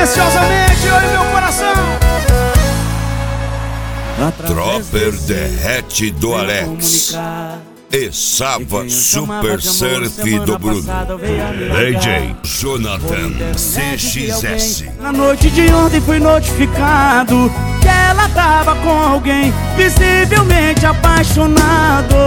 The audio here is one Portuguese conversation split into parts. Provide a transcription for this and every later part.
preciosamente eu e meu coração. Dropper derrete do Alex e Sava Super Surf do Bruno. DJ Jonathan CXS. Na noite de ontem fui notificado que ela tava com alguém, visivelmente apaixonados.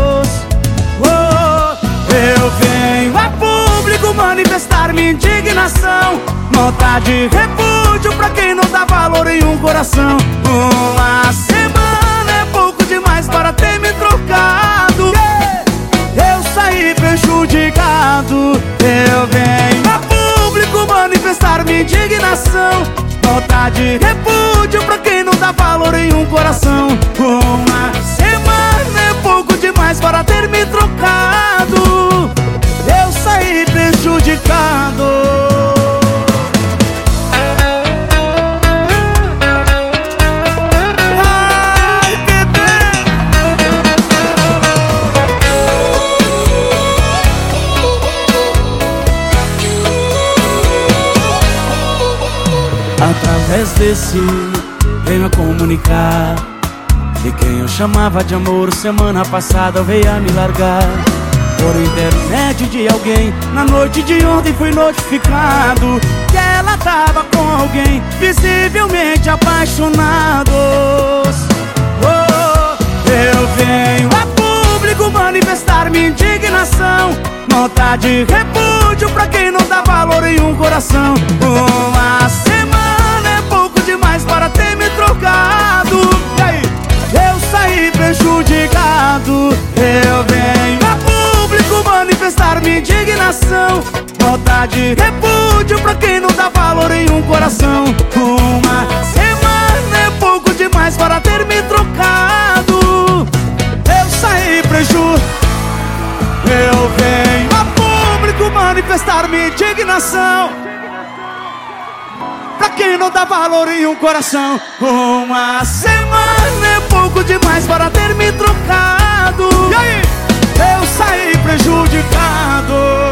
Eu venho a público manifestar minha indignação, nota de repúdio pra quem não dá valor em um coração. Uma semana é pouco demais para ter me trocado. Eu saí prejudicado. Eu venho a público manifestar minha indignação, nota de repúdio pra quem não dá valor em um coração. Uma semana é pouco demais para ter me trocado. Eu saí prejudicado. Através desse venho a comunicar que quem eu chamava de amor semana passada veio a me largar. Por intermédio de alguém, na noite de ontem fui notificado que ela tava com alguém, visivelmente apaixonados. Eu venho a público manifestar minha indignação, nota de repúdio pra quem não dá valor em um coração. Uma semana é pouco demais para ter me trocado. E aí? Eu saí prejudicado. Eu venho a público manifestar minha indignação, nota de repúdio pra quem não dá valor em um coração. Uma semana é pouco demais para ter me trocado. Eu saí prejudicado. Eu venho a público manifestar minha indignação pra quem não dá valor em um coração. Uma semana é pouco demais para ter me trocado. E aí? Eu saí prejudicado.